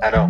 I know.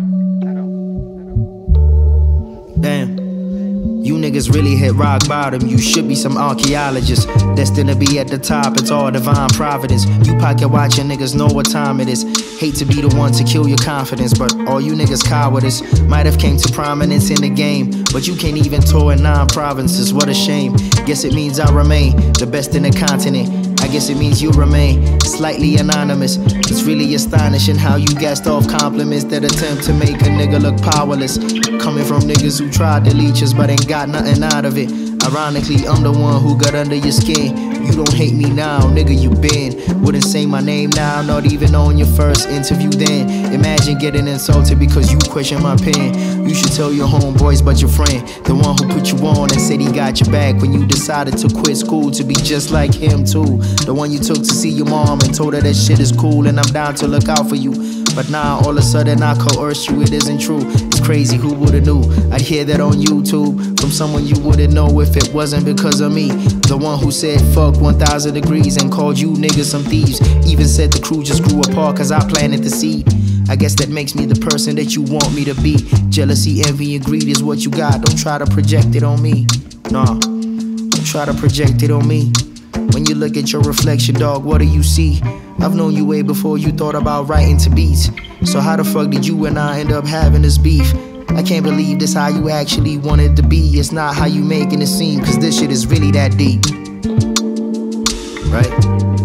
Damn. You niggas really hit rock bottom. You should be some archaeologist, destined to be at the top. It's all divine providence. You pocket watching niggas know what time it is. Hate to be the one to kill your confidence, but all you niggas cowardice. Might have came to prominence in the game, but you can't even tour in 9 provinces. What a shame. Guess it means I remain the best in the continent. I guess it means you remain slightly anonymous. It's really astonishing how you gassed off compliments that attempt to make a nigga look powerless. Coming from niggas who tried to leech us but ain't got nothing out of it. Ironically, I'm the one who got under your skin. You don't hate me now, nigga, you been. Wouldn't say my name now, not even on your first interview then. Imagine getting insulted because you question my pen. You should tell your homeboys but your friend, the one who put you on and said he got your back when you decided to quit school to be just like him too. The one you took to see your mom and told her that shit is cool and I'm down to look out for you. But now all of a sudden I coerce you, it isn't true. It's crazy, who would've knew? I'd hear that on YouTube from someone you wouldn't know if it wasn't because of me. The one who said fuck 1000 degrees and called you niggas some thieves. Even said the crew just grew apart cause I planted the seed. I guess that makes me the person that you want me to be. Jealousy, envy, and greed is what you got. Don't try to project it on me. Nah, don't try to project it on me. When you look at your reflection, dog, what do you see? I've known you way before you thought about writing to beats. So how the fuck did you and I end up having this beef? I can't believe this how you actually wanted to be. It's not how you making it seem, cause this shit is really that deep. Right?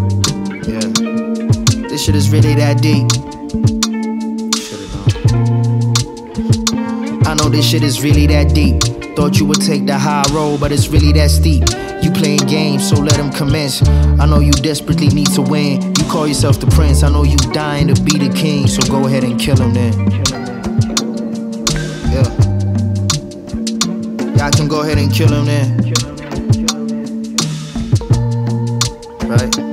Yeah. This shit is really that deep. I know this shit is really that deep. Thought you would take the high road, but it's really that steep. You playing games, so let them commence. I know you desperately need to win. You call yourself the prince, I know you dying to be the king. So go ahead and kill him then. Yeah, I can go ahead and kill him then. Right?